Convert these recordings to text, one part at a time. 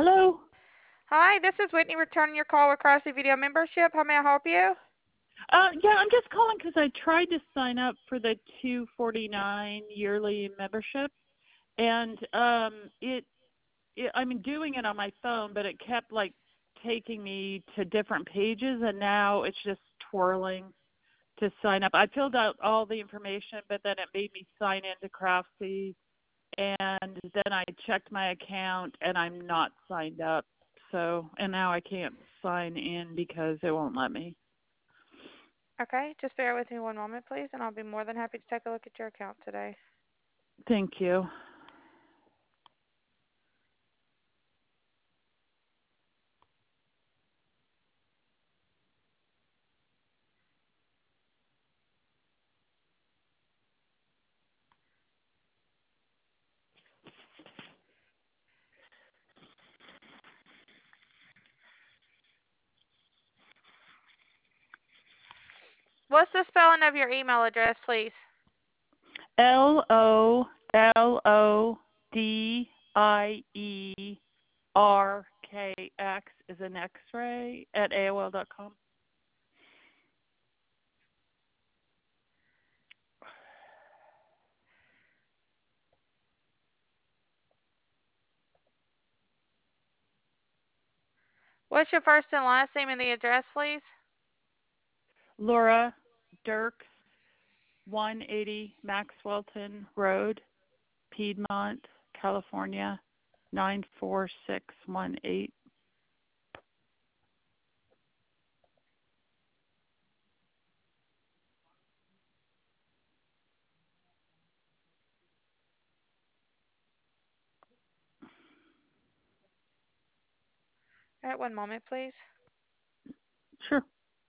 Hello. Hi, this is Whitney returning your call with Crossy Video Membership. How may I help you? Yeah, I'm just calling because I tried to sign up for the $249 yearly membership, and I'm doing it on my phone, but it kept like taking me to different pages, and now it's just twirling to sign up. I filled out all the information, but then it made me sign into Craftsy, and then I checked my account, and I'm not signed up. So, and now I can't sign in because it won't let me. Okay, just bear with me one moment, please, and I'll be more than happy to take a look at your account today. Thank you. What's the spelling of your email address, please? LOLLDIERKX is an X-ray at AOL.com. What's your first and last name and the address, please? Laura Dirks, 180 Maxwellton Road, Piedmont, California, 94618. All right, one moment, please. Sure.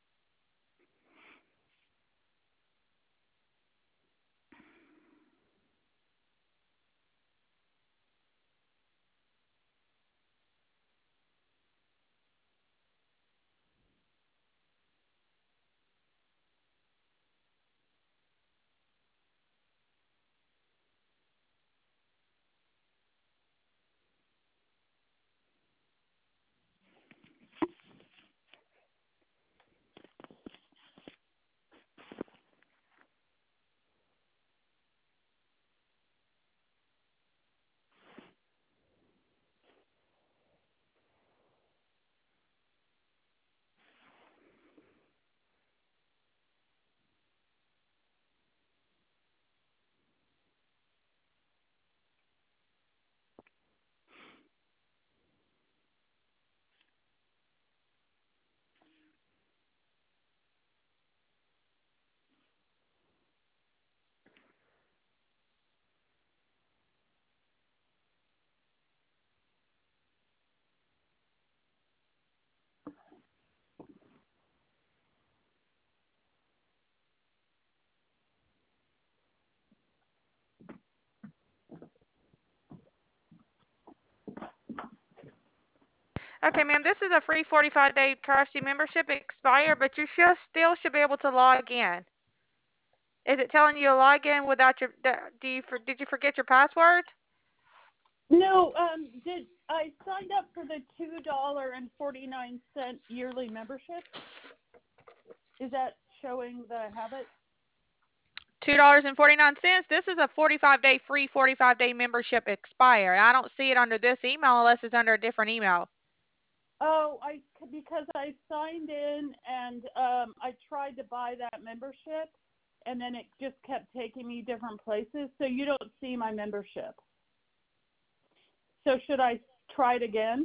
Okay, ma'am, this is a free 45-day Crossy membership expire, but you still should be able to log in. Is it telling you to log in without your? Did you forget your password? No, did I signed up for the $2.49 yearly membership? Is that showing the habit? $2.49. This is a 45-day free 45-day membership expire. I don't see it under this email unless it's under a different email. Oh, because I signed in and I tried to buy that membership, and then it just kept taking me different places. So you don't see my membership. So should I try it again?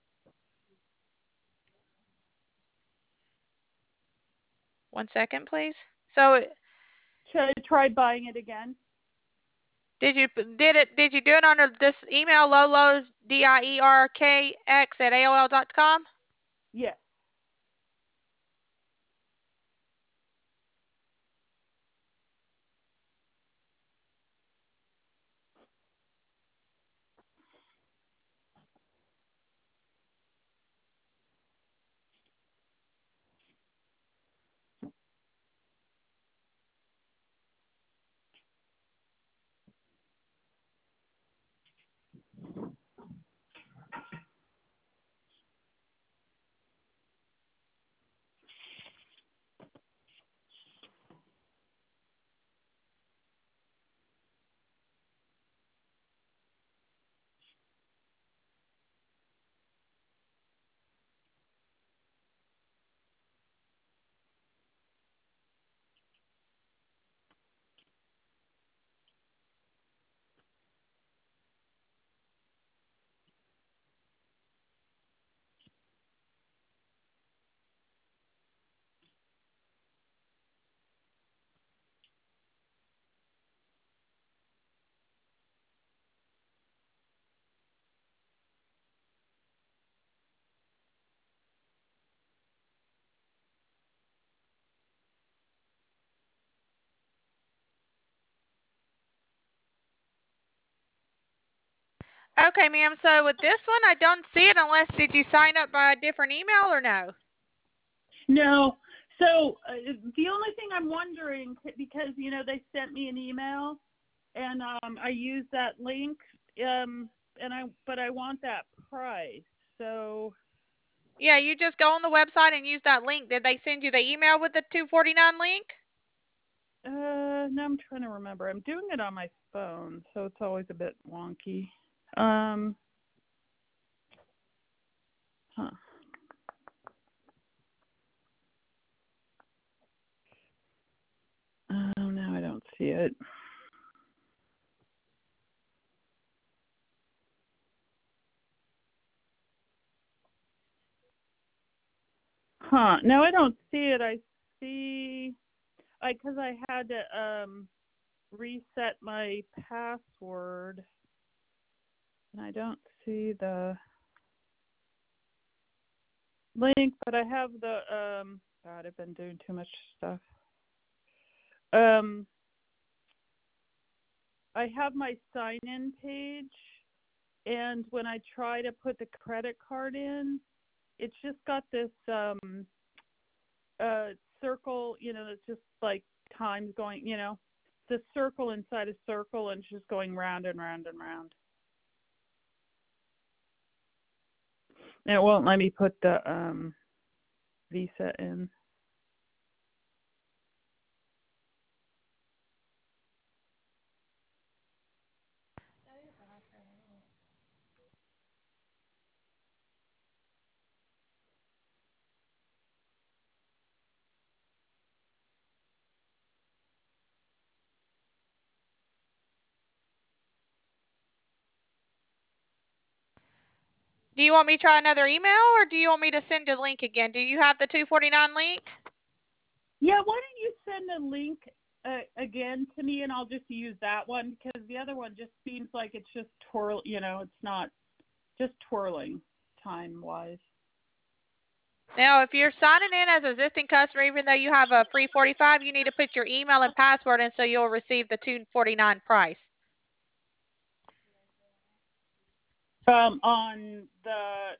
One second, please. So Should I try buying it again? did you do it under this email lolodierkx@aol.com? Yes. Okay, ma'am. So with this one, I don't see it unless did you sign up by a different email or no? No. So the only thing I'm wondering, because they sent me an email, and I used that link, but I want that price. So Yeah, you just go on the website and use that link. Did they send you the email with the $249 link? now I'm trying to remember. I'm doing it on my phone, so it's always a bit wonky. Huh. Oh, now I don't see it. Huh. No, I don't see it. I see, because I had to reset my password, and I don't see the link, but I have the God, I've been doing too much stuff. I have my sign-in page, and when I try to put the credit card in, it's just got this circle, it's just like time's going, the circle inside a circle, and it's just going round and round and round. And it won't let me put the Visa in. Do you want me to try another email or do you want me to send the link again? Do you have the $249 link? Yeah, why don't you send the link again to me, and I'll just use that one, because the other one just seems like it's just it's not just twirling time-wise. Now, if you're signing in as an existing customer, even though you have a free 45, you need to put your email and password in so you'll receive the $249 price. On the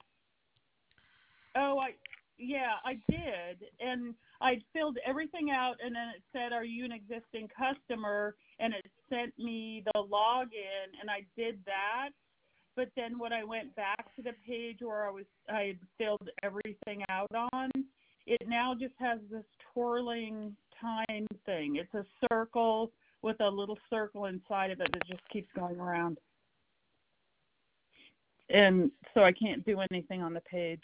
I did, and I filled everything out, and then it said, "Are you an existing customer?" And it sent me the login, and I did that. But then when I went back to the page where I had filled everything out on, it now just has this twirling time thing. It's a circle with a little circle inside of it that just keeps going around. And so I can't do anything on the page.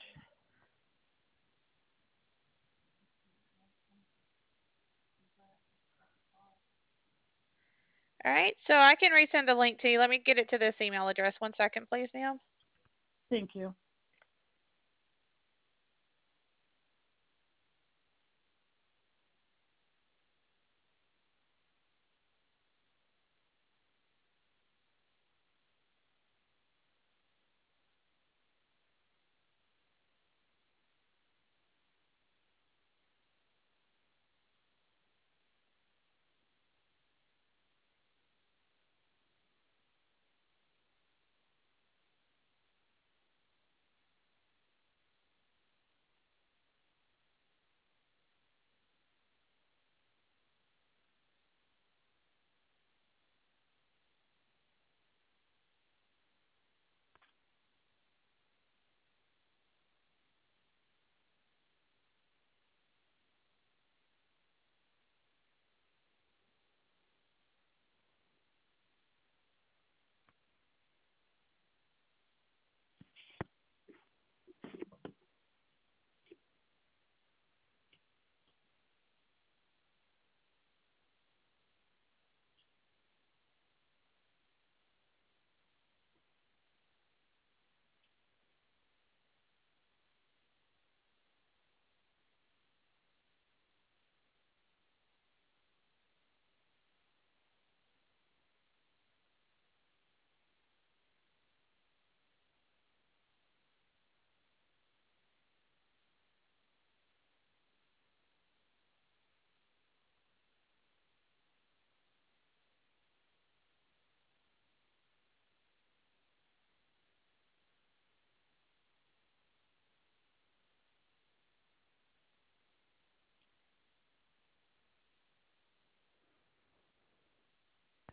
All right, so I can resend the link to you. Let me get it to this email address. 1 second, please, ma'am. Thank you.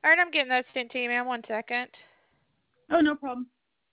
All right, I'm getting that sent to you, ma'am. 1 second. Oh, no problem.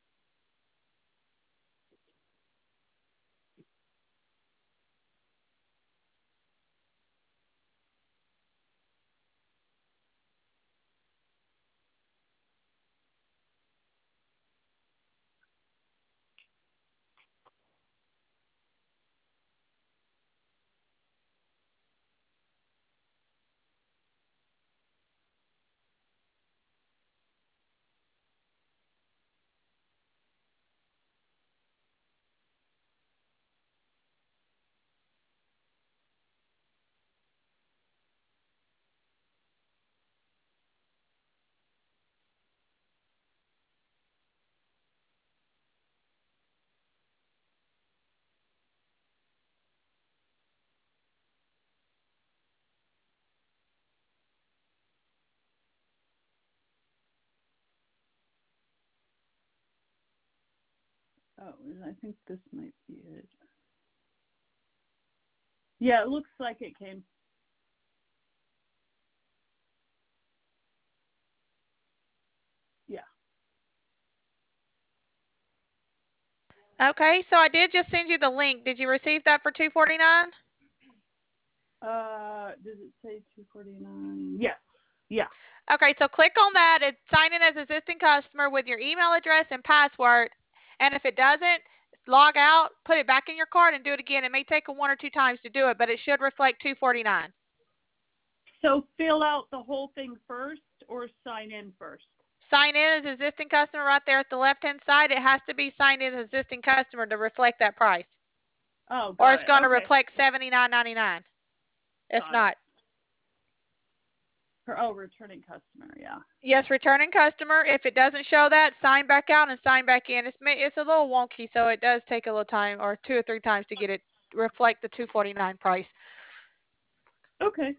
Oh, I think this might be it. Yeah, it looks like it came. Yeah. Okay, so I did just send you the link. Did you receive that for $249? Does it say 249? Yes. Yeah. Okay, so click on that and sign in as existing customer with your email address and password. And if it doesn't, log out, put it back in your cart, and do it again. It may take 1 or 2 times to do it, but it should reflect $249. So fill out the whole thing first or sign in first? Sign in as existing customer right there at the left-hand side. It has to be signed in as existing customer to reflect that price. Oh, Or got it's it. going to Okay. reflect $79.99. If Got not. Returning customer, yeah. Yes, returning customer. If it doesn't show that, sign back out and sign back in. It's a little wonky, so it does take a little time, or 2 or 3 times to get it reflect the $249 price. Okay.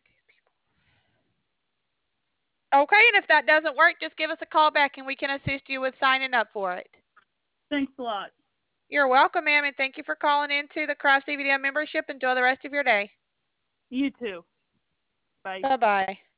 Okay, and if that doesn't work, just give us a call back and we can assist you with signing up for it. Thanks a lot. You're welcome, ma'am, and thank you for calling into the Craft CVDM membership. Enjoy the rest of your day. You too. Bye. Bye-bye.